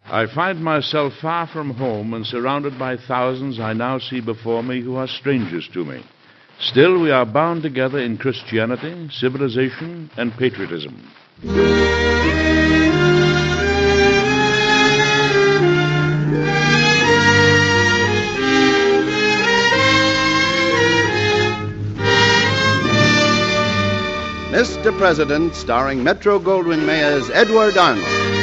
I find myself far from home and surrounded by thousands I now see before me who are strangers to me. Still, we are bound together in Christianity, civilization, and patriotism. Mr. President, starring Metro-Goldwyn-Mayer's Edward Arnold.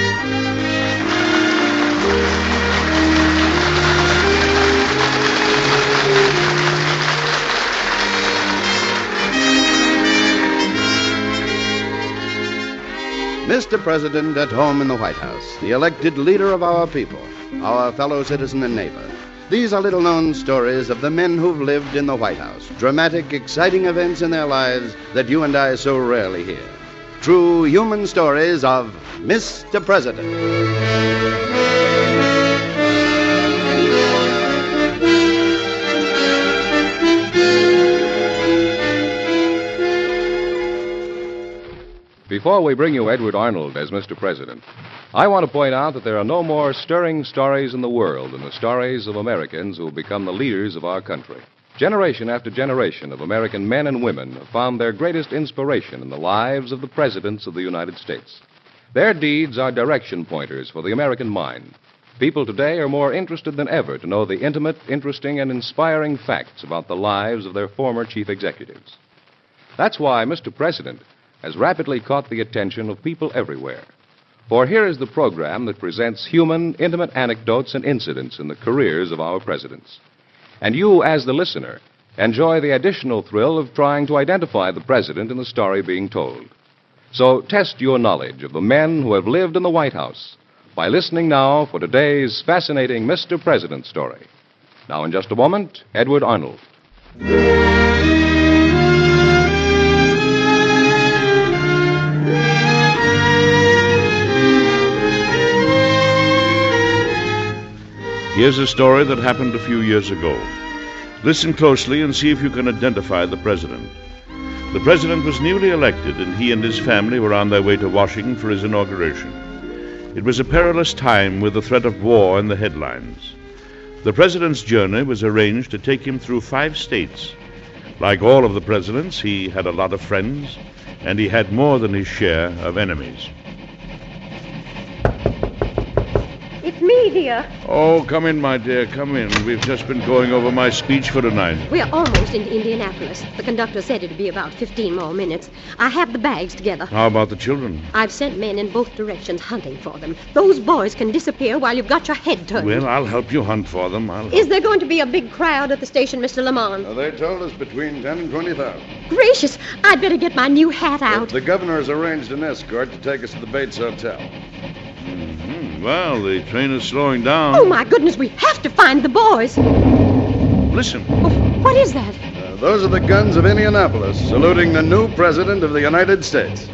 Mr. President at home in the White House, the elected leader of our people, our fellow citizen and neighbor. These are little-known stories of the men who've lived in the White House, dramatic, exciting events in their lives that you and I so rarely hear. True human stories of Mr. President. Before we bring you Edward Arnold as Mr. President, I want to point out that there are no more stirring stories in the world than the stories of Americans who have become the leaders of our country. Generation after generation of American men and women have found their greatest inspiration in the lives of the presidents of the United States. Their deeds are direction pointers for the American mind. People today are more interested than ever to know the intimate, interesting, and inspiring facts about the lives of their former chief executives. That's why Mr. President has rapidly caught the attention of people everywhere. For here is the program that presents human, intimate anecdotes and incidents in the careers of our presidents. And you, as the listener, enjoy the additional thrill of trying to identify the president in the story being told. So test your knowledge of the men who have lived in the White House by listening now for today's fascinating Mr. President story. Now, in just a moment, Edward Arnold. Here's a story that happened a few years ago. Listen closely and see if you can identify the president. The president was newly elected, and he and his family were on their way to Washington for his inauguration. It was a perilous time with the threat of war in the headlines. The president's journey was arranged to take him through 5 states. Like all of the presidents, he had a lot of friends, and he had more than his share of enemies. It's me, dear. Oh, come in, my dear, come in. We've just been going over my speech for tonight. We're almost into Indianapolis. The conductor said it'd be about 15 more minutes. I have the bags together. How about the children? I've sent men in both directions hunting for them. Those boys can disappear while you've got your head turned. Well, I'll help you hunt for them. Is there going to be a big crowd at the station, Mr. Lamont? They told us between 10 and 20,000. Gracious, I'd better get my new hat out. The governor has arranged an escort to take us to the Bates Hotel. Well, the train is slowing down. Oh, my goodness, we have to find the boys. Listen. Oh, what is that? Those are the guns of Indianapolis, saluting the new president of the United States.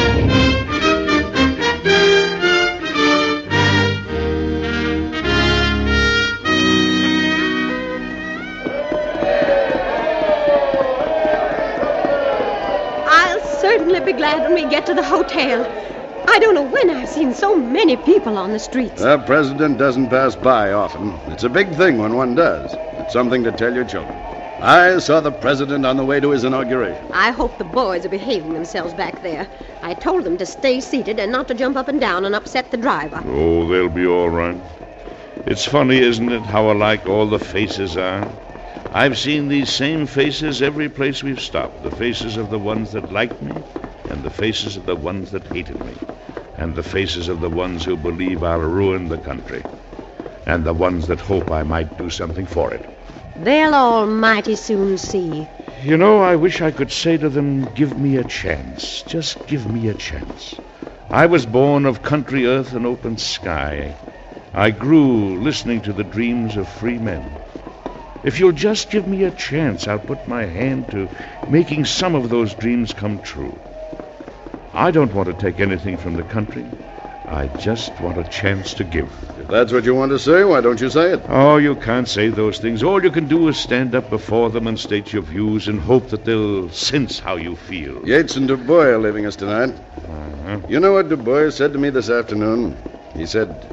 I'll certainly be glad when we get to the hotel. I don't know when I've seen so many people on the streets. The president doesn't pass by often. It's a big thing when one does. It's something to tell your children. I saw the president on the way to his inauguration. I hope the boys are behaving themselves back there. I told them to stay seated and not to jump up and down and upset the driver. Oh, they'll be all right. It's funny, isn't it, how alike all the faces are? I've seen these same faces every place we've stopped. The faces of the ones that liked me, and the faces of the ones that hated me, and the faces of the ones who believe I'll ruin the country, and the ones that hope I might do something for it. They'll all mighty soon see. You know, I wish I could say to them, give me a chance. Just give me a chance. I was born of country earth and open sky. I grew listening to the dreams of free men. If you'll just give me a chance, I'll put my hand to making some of those dreams come true. I don't want to take anything from the country. I just want a chance to give. If that's what you want to say, why don't you say it? Oh, you can't say those things. All you can do is stand up before them and state your views and hope that they'll sense how you feel. Yates and Du Bois are leaving us tonight. Uh-huh. You know what Du Bois said to me this afternoon? He said,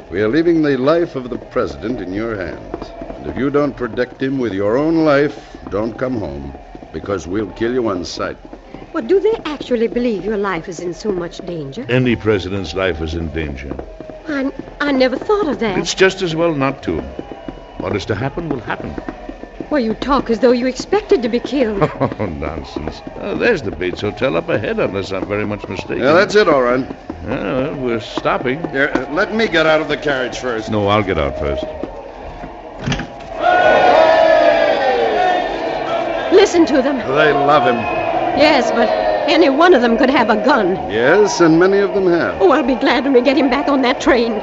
We are leaving the life of the president in your hands. And if you don't protect him with your own life, don't come home, because we'll kill you on sight. Well, do they actually believe your life is in so much danger? Any president's life is in danger. I never thought of that. It's just as well not to. What is to happen will happen. Well, you talk as though you expected to be killed. Oh, nonsense. There's the Bates Hotel up ahead, unless I'm very much mistaken. Yeah, that's it, all right. Well, we're stopping. Here, let me get out of the carriage first. No, I'll get out first. Listen to them. They love him. Yes, but any one of them could have a gun. Yes, and many of them have. Oh, I'll be glad when we get him back on that train.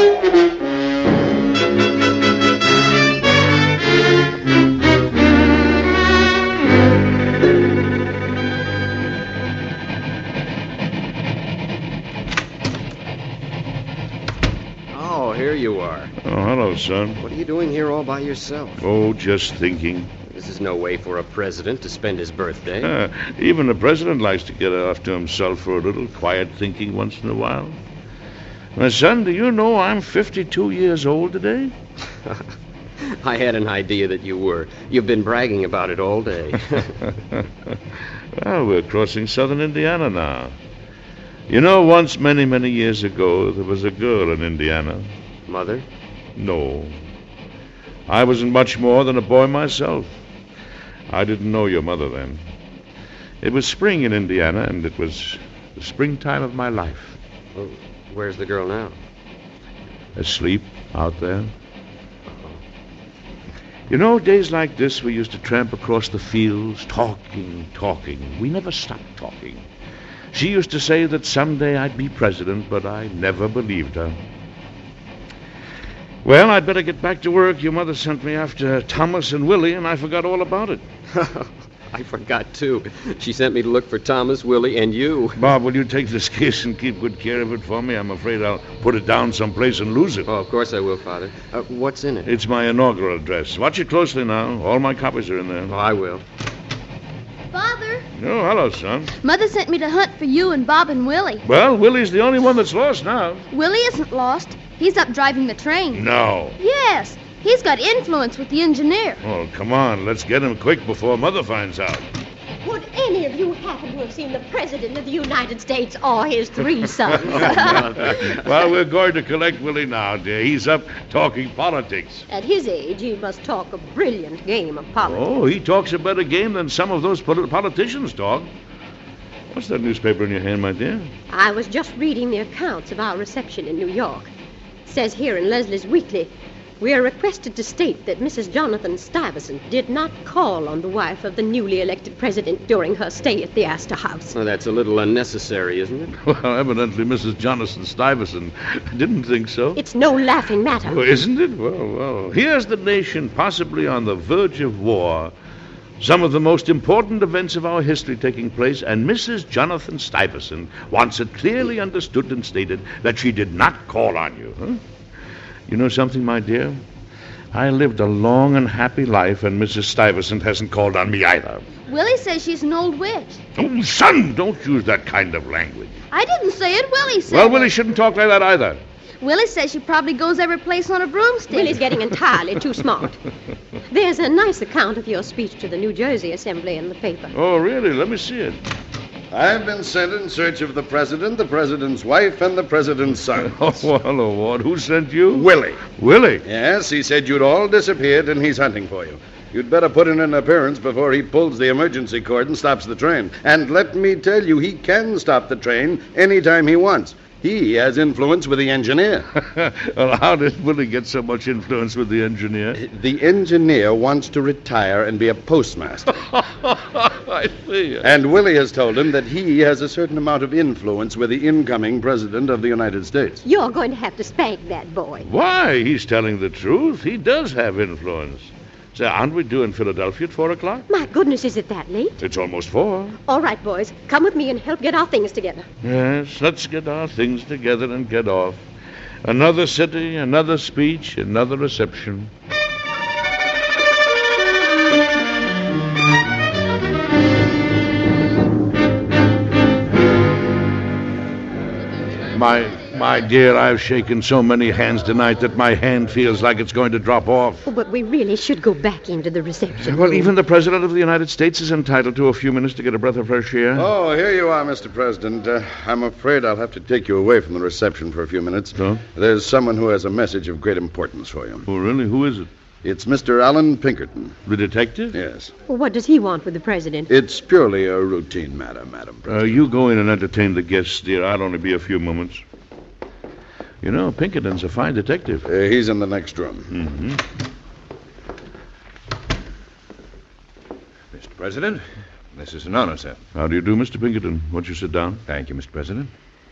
Oh, here you are. Oh, hello, son. What are you doing here all by yourself? Oh, just thinking. This is no way for a president to spend his birthday. Even the president likes to get off to himself for a little quiet thinking once in a while. My son, do you know I'm 52 years old today? I had an idea that you were. You've been bragging about it all day. Well, we're crossing southern Indiana now. You know, once many, many years ago, there was a girl in Indiana. Mother? No. I wasn't much more than a boy myself. I didn't know your mother then. It was spring in Indiana, and it was the springtime of my life. Well, where's the girl now? Asleep out there. You know, days like this, we used to tramp across the fields, talking. We never stopped talking. She used to say that someday I'd be president, but I never believed her. Well, I'd better get back to work. Your mother sent me after Thomas and Willie, and I forgot all about it. I forgot, too. She sent me to look for Thomas, Willie, and you. Bob, will you take this case and keep good care of it for me? I'm afraid I'll put it down someplace and lose it. Oh, of course I will, Father. What's in it? It's my inaugural address. Watch it closely now. All my copies are in there. Oh, I will. Father, Oh, hello, son. Mother sent me to hunt for you and Bob and Willie. Well, Willie's the only one that's lost now. Willie isn't lost. He's up driving the train. No. Yes, he's got influence with the engineer. Oh, come on. Let's get him quick before Mother finds out. Would any of you happen to have seen the President of the United States or his three sons? Well, we're going to collect Willie now, dear. He's up talking politics. At his age, he must talk a brilliant game of politics. Oh, he talks a better game than some of those politicians talk. What's that newspaper in your hand, my dear? I was just reading the accounts of our reception in New York. It says here in Leslie's Weekly, we are requested to state that Mrs. Jonathan Stuyvesant did not call on the wife of the newly elected president during her stay at the Astor House. Well, that's a little unnecessary, isn't it? Well, evidently Mrs. Jonathan Stuyvesant didn't think so. It's no laughing matter. Oh, isn't it? Well, here's the nation possibly on the verge of war. Some of the most important events of our history taking place, and Mrs. Jonathan Stuyvesant wants it clearly understood and stated that she did not call on you. Huh? You know something, my dear? I lived a long and happy life, and Mrs. Stuyvesant hasn't called on me either. Willie says she's an old witch. Oh, son, don't use that kind of language. I didn't say it. Willie said Well, it. Willie shouldn't talk like that either. Willie says she probably goes every place on a broomstick. Willie's getting entirely too smart. There's a nice account of your speech to the New Jersey Assembly in the paper. Oh, really? Let me see it. I've been sent in search of the president's wife, and the president's son. Oh, well, hello, Ward. Who sent you? Willie. Willie? Yes, he said you'd all disappeared, and he's hunting for you. You'd better put in an appearance before he pulls the emergency cord and stops the train. And let me tell you, he can stop the train anytime he wants. He has influence with the engineer. Well, how did Willie get so much influence with the engineer? The engineer wants to retire and be a postmaster. I see. And Willie has told him that he has a certain amount of influence with the incoming president of the United States. You're going to have to spank that boy. Why? He's telling the truth. He does have influence. Say, aren't we due in Philadelphia at 4 o'clock? My goodness, is it that late? It's almost 4. All right, boys, come with me and help get our things together. Yes, let's get our things together and get off. Another city, another speech, another reception. my dear, I've shaken so many hands tonight that my hand feels like it's going to drop off. Oh, but we really should go back into the reception Well, room. even the President of the United States is entitled to a few minutes to get a breath of fresh air. Oh, here you are, Mr. President. I'm afraid I'll have to take you away from the reception for a few minutes. So? There's someone who has a message of great importance for you. Oh, really? Who is it? It's Mr. Alan Pinkerton. The detective? Yes. Well, what does he want with the president? It's purely a routine matter, Madam President. You go in and entertain the guests, dear. I'll only be a few moments. You know, Pinkerton's a fine detective. He's in the next room. Mm-hmm. Mr. President, this is an honor, sir. How do you do, Mr. Pinkerton? Won't you sit down? Thank you, Mr. President.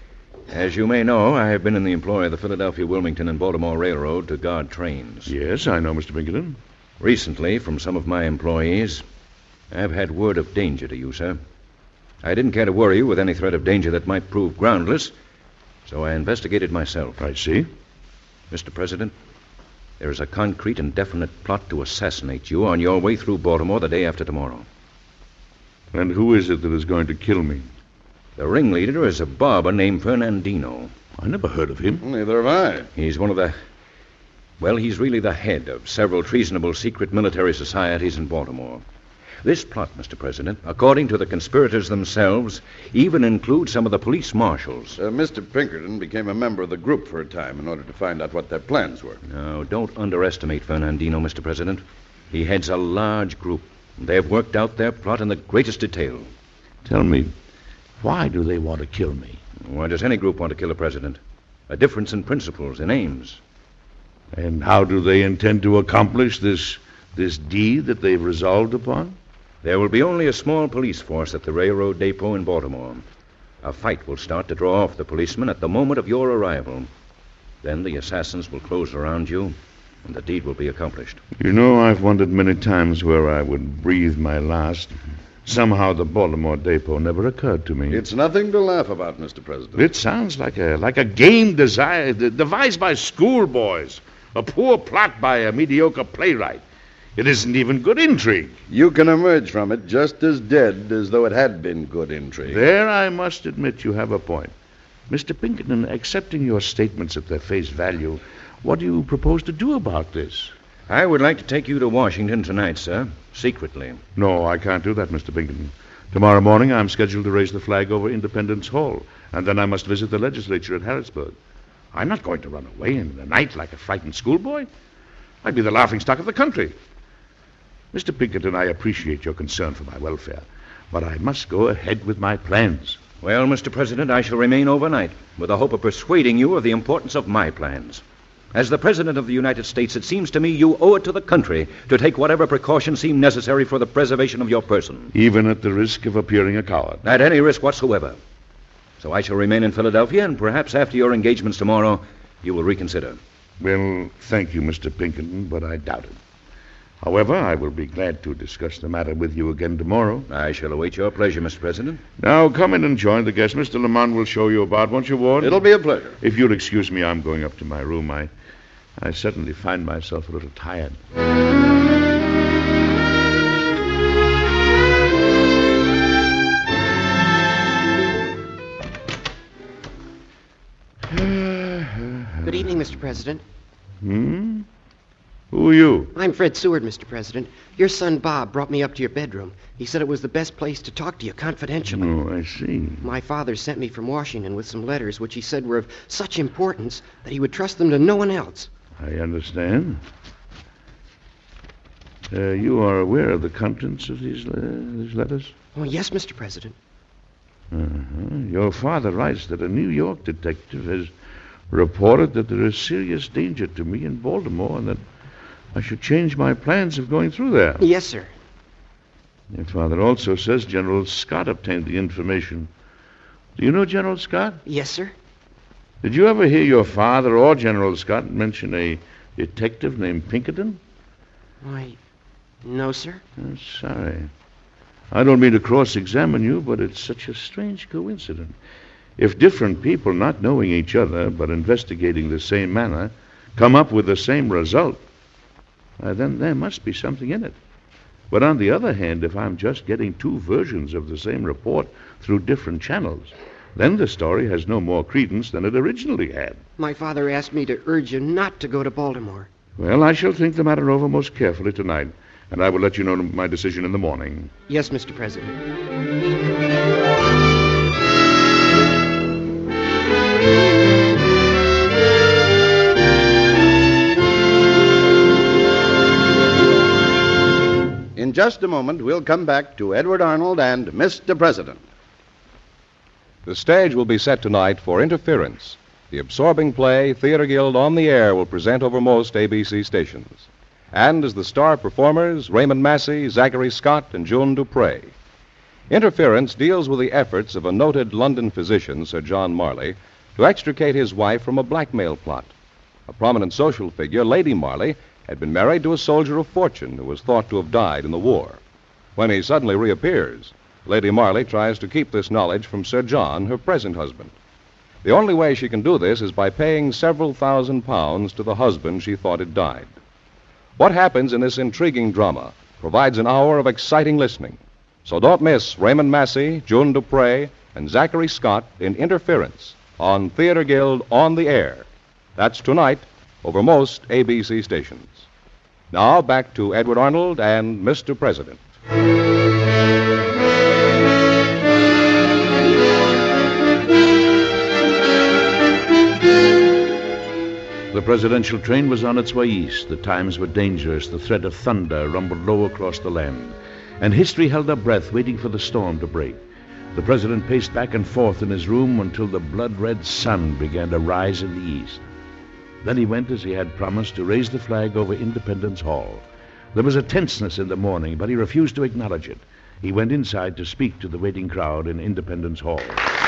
As you may know, I have been in the employ of the Philadelphia, Wilmington, and Baltimore Railroad to guard trains. Yes, I know, Mr. Pinkerton. Recently, from some of my employees, I've had word of danger to you, sir. I didn't care to worry you with any threat of danger that might prove groundless, so I investigated myself. I see. Mr. President, there is a concrete and definite plot to assassinate you on your way through Baltimore the day after tomorrow. And who is it that is going to kill me? The ringleader is a barber named Fernandino. I never heard of him. Neither have I. He's one of the... Well, he's really the head of several treasonable secret military societies in Baltimore. This plot, Mr. President, according to the conspirators themselves, even includes some of the police marshals. Mr. Pinkerton became a member of the group for a time in order to find out what their plans were. Now, don't underestimate Fernandino, Mr. President. He heads a large group. They have worked out their plot in the greatest detail. Tell me, why do they want to kill me? Why does any group want to kill a president? A difference in principles, in aims. And how do they intend to accomplish this deed that they've resolved upon? There will be only a small police force at the railroad depot in Baltimore. A fight will start to draw off the policemen at the moment of your arrival. Then the assassins will close around you, and the deed will be accomplished. You know, I've wondered many times where I would breathe my last. Somehow the Baltimore depot never occurred to me. It's nothing to laugh about, Mr. President. It sounds like a game devised by schoolboys. A poor plot by a mediocre playwright. It isn't even good intrigue. You can emerge from it just as dead as though it had been good intrigue. There I must admit you have a point. Mr. Pinkerton, accepting your statements at their face value, what do you propose to do about this? I would like to take you to Washington tonight, sir, secretly. No, I can't do that, Mr. Pinkerton. Tomorrow morning I'm scheduled to raise the flag over Independence Hall, and then I must visit the legislature at Harrisburg. I'm not going to run away in the night like a frightened schoolboy. I'd be the laughingstock of the country. Mr. Pinkerton, I appreciate your concern for my welfare, but I must go ahead with my plans. Well, Mr. President, I shall remain overnight with the hope of persuading you of the importance of my plans. As the President of the United States, it seems to me you owe it to the country to take whatever precautions seem necessary for the preservation of your person. Even at the risk of appearing a coward. At any risk whatsoever. So I shall remain in Philadelphia, and perhaps after your engagements tomorrow, you will reconsider. Well, thank you, Mr. Pinkerton, but I doubt it. However, I will be glad to discuss the matter with you again tomorrow. I shall await your pleasure, Mr. President. Now, come in and join the guests. Mr. Lamont will show you about, won't you, Ward? It'll be a pleasure. If you'll excuse me, I'm going up to my room. I suddenly find myself a little tired. Good evening, Mr. President. Who are you? I'm Fred Seward, Mr. President. Your son Bob brought me up to your bedroom. He said it was the best place to talk to you confidentially. Oh, I see. My father sent me from Washington with some letters which he said were of such importance that he would trust them to no one else. I understand. You are aware of the contents of these letters? Oh, yes, Mr. President. Your father writes that a New York detective has reported that there is serious danger to me in Baltimore and that I should change my plans of going through there. Yes, sir. Your father also says General Scott obtained the information. Do you know General Scott? Yes, sir. Did you ever hear your father or General Scott mention a detective named Pinkerton? Why, no, sir. I'm sorry. I don't mean to cross-examine you, but it's such a strange coincidence. If different people, not knowing each other, but investigating the same manner, come up with the same result, then there must be something in it. But on the other hand, if I'm just getting two versions of the same report through different channels, then the story has no more credence than it originally had. My father asked me to urge you not to go to Baltimore. Well, I shall think the matter over most carefully tonight, and I will let you know my decision in the morning. Yes, Mr. President. In just a moment, we'll come back to Edward Arnold and Mr. President. The stage will be set tonight for Interference, the absorbing play Theater Guild on the Air will present over most ABC stations. And as the star performers, Raymond Massey, Zachary Scott, and June Dupre. Interference deals with the efforts of a noted London physician, Sir John Marley, to extricate his wife from a blackmail plot. A prominent social figure, Lady Marley, had been married to a soldier of fortune who was thought to have died in the war. When he suddenly reappears, Lady Marley tries to keep this knowledge from Sir John, her present husband. The only way she can do this is by paying several £1,000s to the husband she thought had died. What happens in this intriguing drama provides an hour of exciting listening. So don't miss Raymond Massey, June Dupre, and Zachary Scott in Interference on Theater Guild on the Air. That's tonight over most ABC stations. Now back to Edward Arnold and Mr. President. The presidential train was on its way east. The times were dangerous. The threat of thunder rumbled low across the land. And history held her breath, waiting for the storm to break. The president paced back and forth in his room until the blood-red sun began to rise in the east. Then he went, as he had promised, to raise the flag over Independence Hall. There was a tenseness in the morning, but he refused to acknowledge it. He went inside to speak to the waiting crowd in Independence Hall.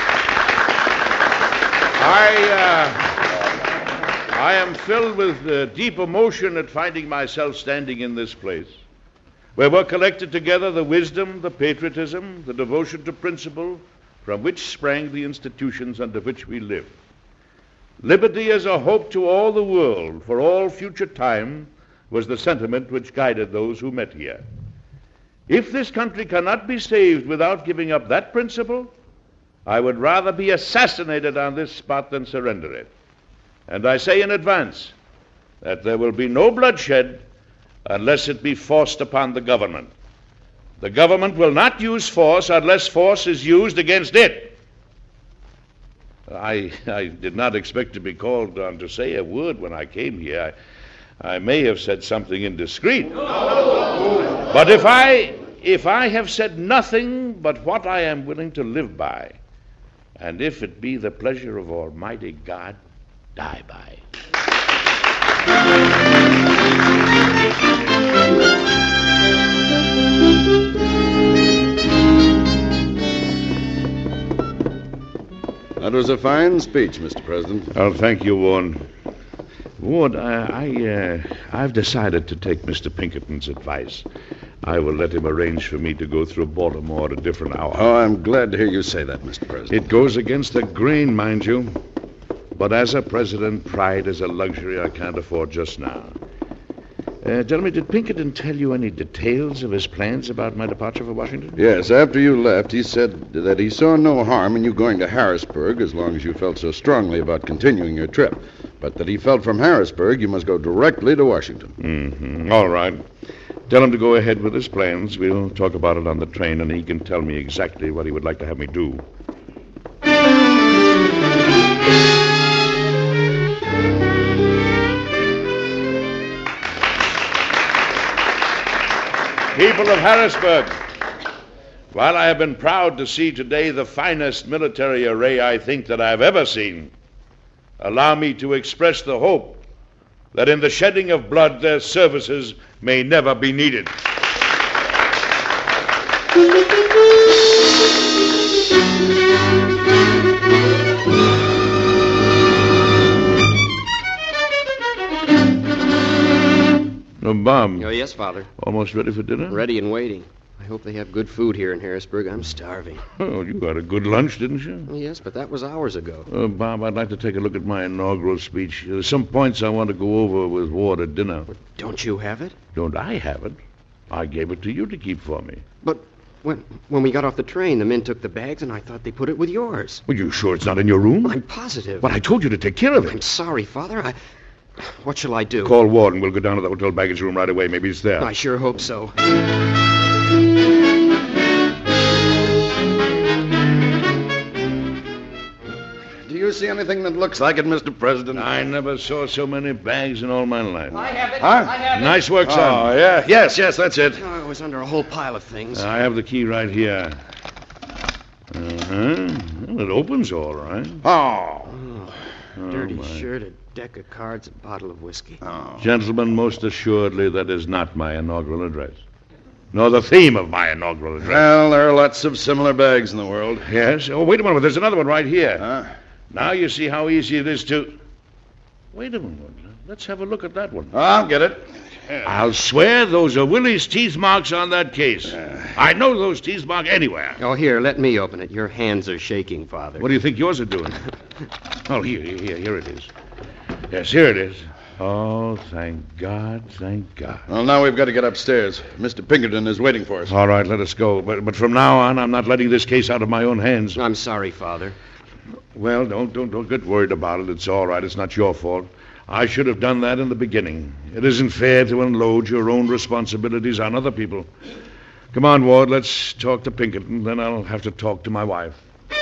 I am filled with deep emotion at finding myself standing in this place, where were collected together the wisdom, the patriotism, the devotion to principle, from which sprang the institutions under which we live. Liberty as a hope to all the world for all future time was the sentiment which guided those who met here. If this country cannot be saved without giving up that principle, I would rather be assassinated on this spot than surrender it. And I say in advance that there will be no bloodshed unless it be forced upon the government. The government will not use force unless force is used against it. I did not expect to be called on to say a word when I came here. I may have said something indiscreet. But if I have said nothing but what I am willing to live by, and if it be the pleasure of Almighty God, die by. That was a fine speech, Mr. President. Oh, thank you, Warren. Ward, I've decided to take Mr. Pinkerton's advice. I will let him arrange for me to go through Baltimore at a different hour. Oh, I'm glad to hear you say that, Mr. President. It goes against the grain, mind you. But as a president, pride is a luxury I can't afford just now. Tell me, did Pinkerton tell you any details of his plans about my departure for Washington? Yes, after you left, he said that he saw no harm in you going to Harrisburg as long as you felt so strongly about continuing your trip, but that he felt from Harrisburg you must go directly to Washington. Mm-hmm. All right. Tell him to go ahead with his plans. We'll talk about it on the train, and he can tell me exactly what he would like to have me do. People of Harrisburg, while I have been proud to see today the finest military array I think that I've ever seen, allow me to express the hope that in the shedding of blood their services may never be needed. Oh, Bob. Oh, yes, Father. Almost ready for dinner? Ready and waiting. I hope they have good food here in Harrisburg. I'm starving. Oh, you had a good lunch, didn't you? Yes, but that was hours ago. Bob, I'd like to take a look at my inaugural speech. There's some points I want to go over with Ward at dinner. Don't you have it? Don't I have it? I gave it to you to keep for me. But When we got off the train, the men took the bags, and I thought they put it with yours. Well, you sure it's not in your room? I'm positive. Well, I told you to take care of it. I'm sorry, Father. What shall I do? Call Ward and we'll go down to the hotel baggage room right away. Maybe it's there. I sure hope so. Do you see anything that looks like it, Mr. President? I never saw so many bags in all my life. I have it. Huh? I have it. Nice work, son. Oh, yeah. Yes, that's it. Oh, it was under a whole pile of things. I have the key right here. Uh-huh. Well, it opens all right. Oh. Dirty my. shirt, a deck of cards, a bottle of whiskey. Oh. Gentlemen, most assuredly, that is not my inaugural address. Nor the theme of my inaugural address. Well, there are lots of similar bags in the world. Yes? Oh, wait a minute. There's another one right here. Huh? Now you see how easy it is to... Wait a minute. Let's have a look at that one. Oh, I'll get it. I'll swear those are Willie's teeth marks on that case. I know those teeth mark anywhere. Oh, here, let me open it. Your hands are shaking, Father. What do you think yours are doing? Oh, here it is. Yes, here it is. Oh, thank God, thank God. Well, now we've got to get upstairs. Mr. Pinkerton is waiting for us. All right, let us go. But from now on, I'm not letting this case out of my own hands. I'm sorry, Father. Well, don't get worried about it. It's all right. It's not your fault. I should have done that in the beginning. It isn't fair to unload your own responsibilities on other people. Come on, Ward, let's talk to Pinkerton. Then I'll have to talk to my wife.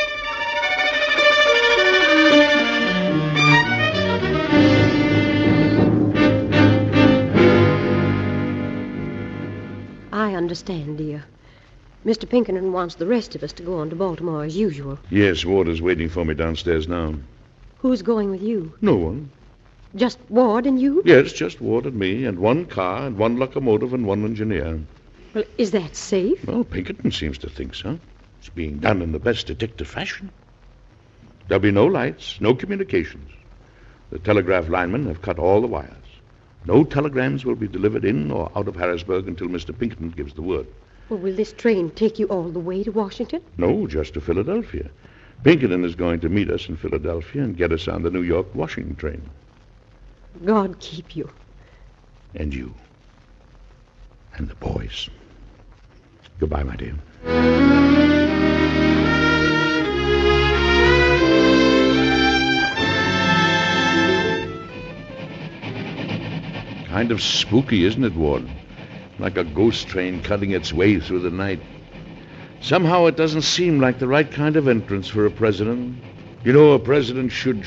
I understand, dear. Mr. Pinkerton wants the rest of us to go on to Baltimore as usual. Yes, Ward is waiting for me downstairs now. Who's going with you? No one. Just Ward and you? Yes, just Ward and me, and one car, and one locomotive, and one engineer. Well, is that safe? Well, Pinkerton seems to think so. It's being done in the best detective fashion. There'll be no lights, no communications. The telegraph linemen have cut all the wires. No telegrams will be delivered in or out of Harrisburg until Mr. Pinkerton gives the word. Well, will this train take you all the way to Washington? No, just to Philadelphia. Pinkerton is going to meet us in Philadelphia and get us on the New York-Washington train. God keep you. And you. And the boys. Goodbye, my dear. Kind of spooky, isn't it, Ward? Like a ghost train cutting its way through the night. Somehow it doesn't seem like the right kind of entrance for a president. You know, a president should...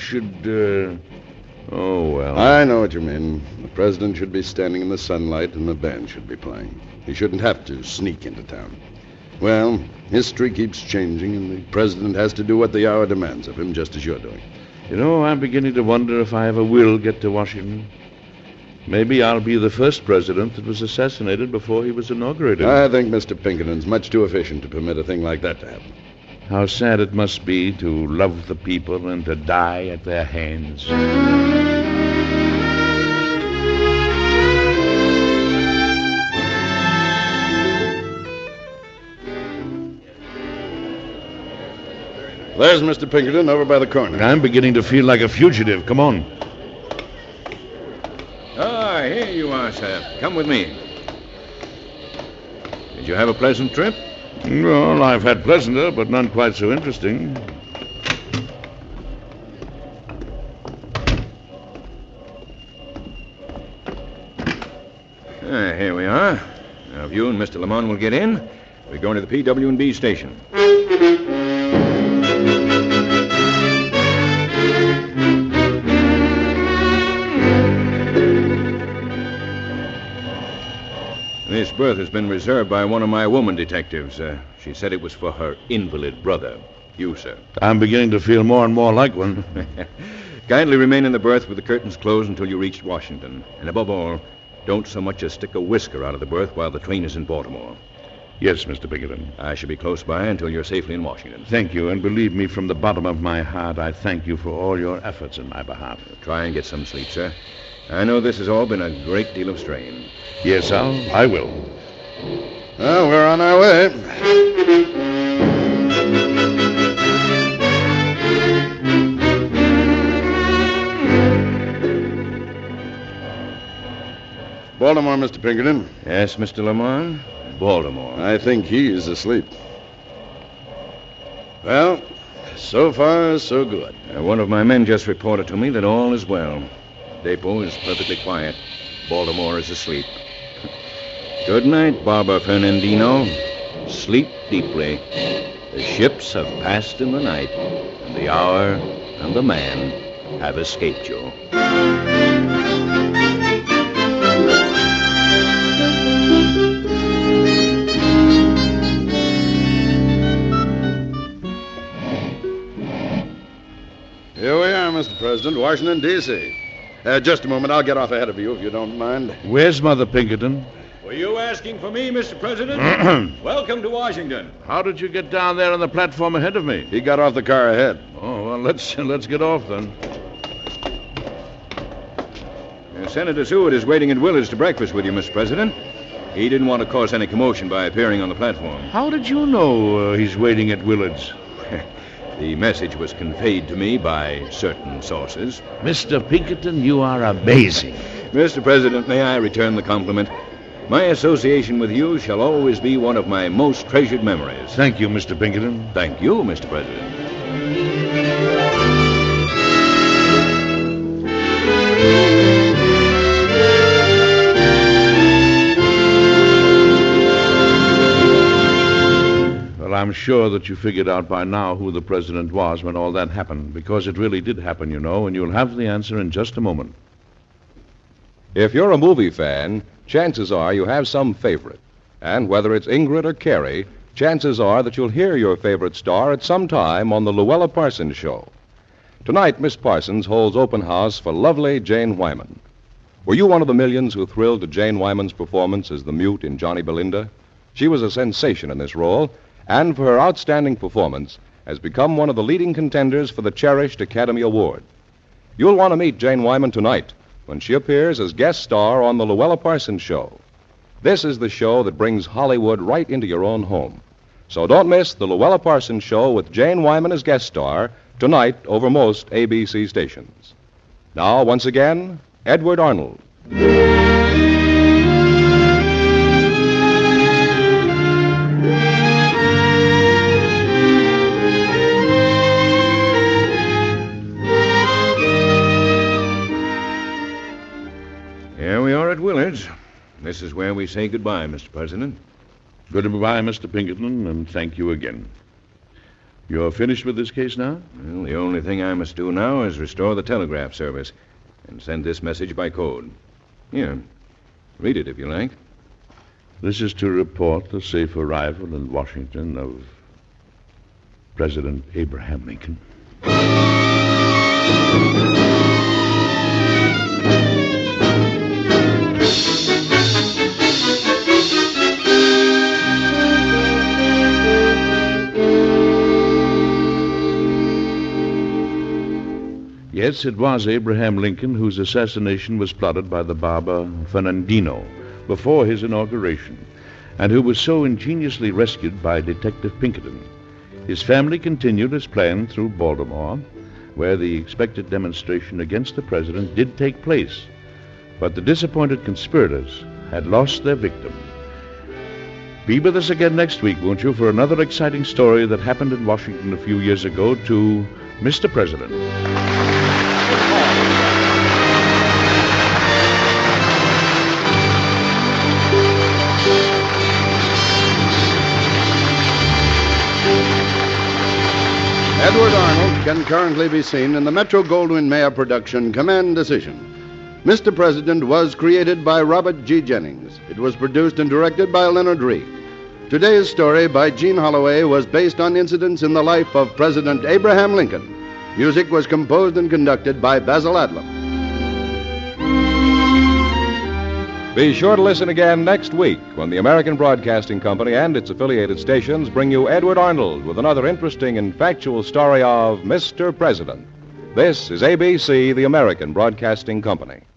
Oh, well. I know what you mean. The president should be standing in the sunlight and the band should be playing. He shouldn't have to sneak into town. Well, history keeps changing and the president has to do what the hour demands of him, just as you're doing. You know, I'm beginning to wonder if I ever will get to Washington. Maybe I'll be the first president that was assassinated before he was inaugurated. I think Mr. Pinkerton's much too efficient to permit a thing like that to happen. How sad it must be to love the people and to die at their hands. There's Mr. Pinkerton over by the corner. I'm beginning to feel like a fugitive. Come on. Ah, here you are, sir. Come with me. Did you have a pleasant trip? Well, I've had pleasanter, but none quite so interesting. Here we are. Now, if you and Mr. Lamont will get in, we're going to the PW&B station. This berth has been reserved by one of my woman detectives. She said it was for her invalid brother. You, sir. I'm beginning to feel more and more like one. Kindly remain in the berth with the curtains closed until you reach Washington. And above all, don't so much as stick a whisker out of the berth while the train is in Baltimore. Yes, Mr. Pinkerton. I shall be close by until you're safely in Washington. Thank you, and believe me, from the bottom of my heart, I thank you for all your efforts in my behalf. Try and get some sleep, sir. I know this has all been a great deal of strain. Yes, I will. Well, we're on our way. Baltimore, Mr. Pinkerton. Yes, Mr. Lamont. Baltimore. I think he's asleep. Well, so far, so good. One of my men just reported to me that all is well. Depot is perfectly quiet. Baltimore is asleep. Good night, Barber Fernandino. Sleep deeply. The ships have passed in the night, and the hour and the man have escaped you. Here we are, Mr. President, Washington, D.C. Just a moment. I'll get off ahead of you, if you don't mind. Where's Mother Pinkerton? Were you asking for me, Mr. President? Welcome to Washington. How did you get down there on the platform ahead of me? He got off the car ahead. Oh, well, let's get off then. Senator Seward is waiting at Willard's to breakfast with you, Mr. President. He didn't want to cause any commotion by appearing on the platform. How did you know he's waiting at Willard's? The message was conveyed to me by certain sources. Mr. Pinkerton, you are amazing. Mr. President, may I return the compliment? My association with you shall always be one of my most treasured memories. Thank you, Mr. Pinkerton. Thank you, Mr. President. Well, I'm sure that you figured out by now who the president was when all that happened, because it really did happen, you know, and you'll have the answer in just a moment. If you're a movie fan, chances are you have some favorite. And whether it's Ingrid or Carrie, chances are that you'll hear your favorite star at some time on the Luella Parsons Show. Tonight, Miss Parsons holds open house for lovely Jane Wyman. Were you one of the millions who thrilled to Jane Wyman's performance as the mute in Johnny Belinda? She was a sensation in this role, and for her outstanding performance, has become one of the leading contenders for the cherished Academy Award. You'll want to meet Jane Wyman tonight when she appears as guest star on the Luella Parsons Show. This is the show that brings Hollywood right into your own home. So don't miss the Luella Parsons Show with Jane Wyman as guest star tonight over most ABC stations. Now, once again, Edward Arnold. Here we are at Willard's. This is where we say goodbye, Mr. President. Goodbye, Mr. Pinkerton, and thank you again. You're finished with this case now? Well, the only thing I must do now is restore the telegraph service and send this message by code. Here, read it if you like. This is to report the safe arrival in Washington of President Abraham Lincoln. Yes, it was Abraham Lincoln whose assassination was plotted by the barber Fernandino before his inauguration, and who was so ingeniously rescued by Detective Pinkerton. His family continued as planned through Baltimore, where the expected demonstration against the president did take place. But the disappointed conspirators had lost their victim. Be with us again next week, won't you, for another exciting story that happened in Washington a few years ago to Mr. President. Edward Arnold can currently be seen in the Metro-Goldwyn-Mayer production Command Decision. Mr. President was created by Robert G. Jennings. It was produced and directed by Leonard Reed. Today's story by Gene Holloway was based on incidents in the life of President Abraham Lincoln. Music was composed and conducted by Basil Adlam. Be sure to listen again next week when the American Broadcasting Company and its affiliated stations bring you Edward Arnold with another interesting and factual story of Mr. President. This is ABC, the American Broadcasting Company.